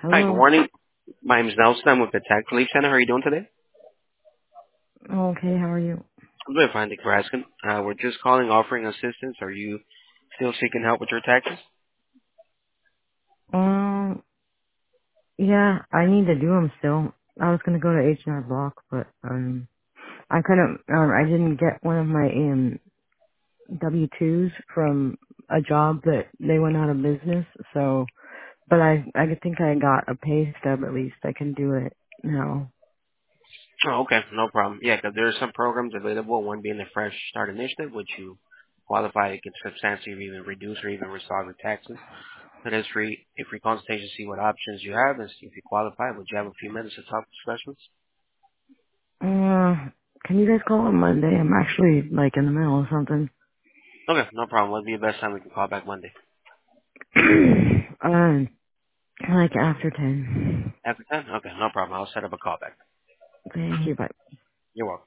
Hi, good Hello. morning. My name is Nelson. I'm with the Tax Relief Center. How are you doing today? Oh, okay, how are you? I'm doing fine. Thank you for asking. We're just calling, offering assistance. Are you still seeking help with your taxes? Um, yeah, I need to do them still. I was gonna go to H&R Block, but I couldn't. I didn't get one of my W-2s from a job that they went out of business. So, but I think I got a pay stub at least. I can do it now. Oh, okay. No problem. Yeah, because there are some programs available, one being the Fresh Start Initiative, which you qualify, it can substantially even reduce or even restore your taxes. So that's free, a free consultation to see what options you have and see if you qualify. Would you have a few minutes to talk to specialists? Can you guys call on Monday? I'm actually like in the middle of something. Okay, no problem. What'd be the best time we can call back Monday? Like after 10. After 10? Okay, no problem. I'll set up a call back. Thank you. Bye. You're welcome.